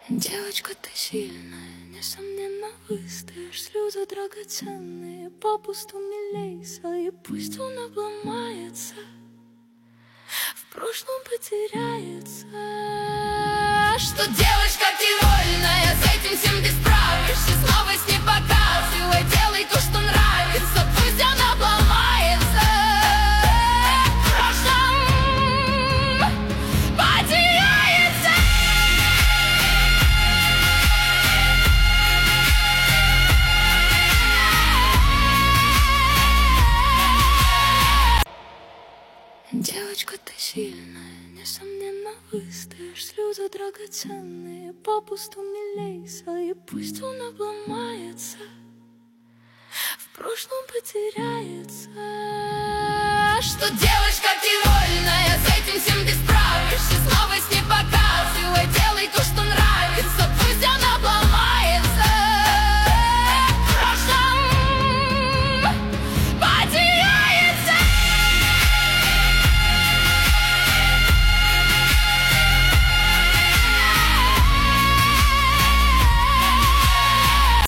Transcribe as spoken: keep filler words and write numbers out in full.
Девочка, ты сильная, несомненно выстоишь. Слезы драгоценные, попусту не лейся. И пусть он обломается, в прошлом потеряется. Что девочка ты вольная, с этим всем ты справишься. Снова с ней показывай, делай то, что нравится. Пусть она обломается, в прошлом потеряется. Девочка, ты сильная, несомненно выстоишь. Слезы драгоценные, попусту не лейся. И пусть он обломается, в прошлом потеряется. Что девочка ты вольная, с этим всем ты справишься. Снова с ней показывай.